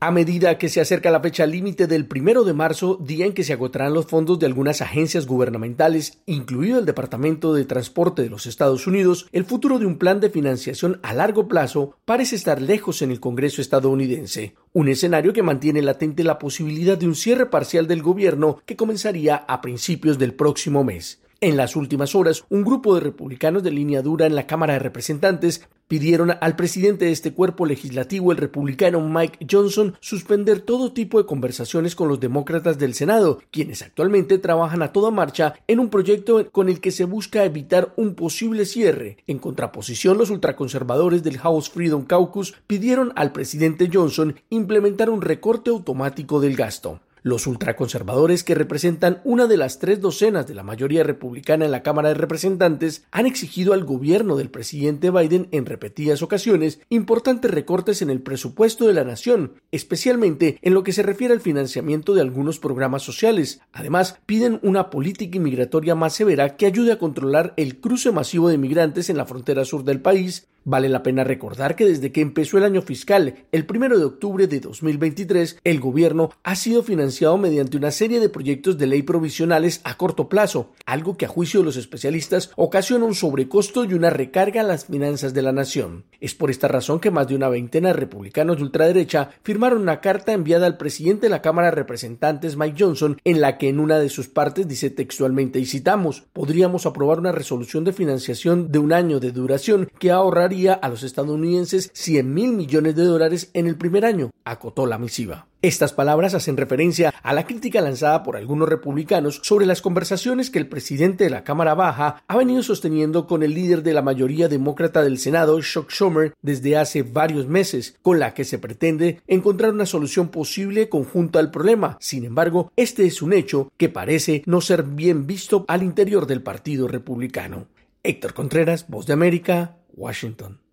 A medida que se acerca la fecha límite del 1 de marzo, día en que se agotarán los fondos de algunas agencias gubernamentales, incluido el Departamento de Transporte de los Estados Unidos, el futuro de un plan de financiación a largo plazo parece estar lejos en el Congreso estadounidense. Un escenario que mantiene latente la posibilidad de un cierre parcial del gobierno que comenzaría a principios del próximo mes. En las últimas horas, un grupo de republicanos de línea dura en la Cámara de Representantes pidieron al presidente de este cuerpo legislativo, el republicano Mike Johnson, suspender todo tipo de conversaciones con los demócratas del Senado, quienes actualmente trabajan a toda marcha en un proyecto con el que se busca evitar un posible cierre. En contraposición, los ultraconservadores del House Freedom Caucus pidieron al presidente Johnson implementar un recorte automático del gasto. Los ultraconservadores, que representan una de las 3 docenas de la mayoría republicana en la Cámara de Representantes, han exigido al gobierno del presidente Biden en repetidas ocasiones importantes recortes en el presupuesto de la nación, especialmente en lo que se refiere al financiamiento de algunos programas sociales. Además, piden una política inmigratoria más severa que ayude a controlar el cruce masivo de migrantes en la frontera sur del país. Vale la pena recordar que desde que empezó el año fiscal, el 1 de octubre de 2023, el gobierno ha sido financiado mediante una serie de proyectos de ley provisionales a corto plazo, algo que a juicio de los especialistas ocasiona un sobrecosto y una recarga a las finanzas de la nación. Es por esta razón que más de una veintena de republicanos de ultraderecha firmaron una carta enviada al presidente de la Cámara de Representantes, Mike Johnson, en la que en una de sus partes dice textualmente, y citamos: "Podríamos aprobar una resolución de financiación de un año de duración que ahorraría a los estadounidenses $100,000 millones en el primer año", acotó la misiva. Estas palabras hacen referencia a la crítica lanzada por algunos republicanos sobre las conversaciones que el presidente de la Cámara Baja ha venido sosteniendo con el líder de la mayoría demócrata del Senado, Chuck Schumer, desde hace varios meses, con la que se pretende encontrar una solución posible conjunta al problema. Sin embargo, este es un hecho que parece no ser bien visto al interior del Partido Republicano. Héctor Contreras, Voz de América, Washington.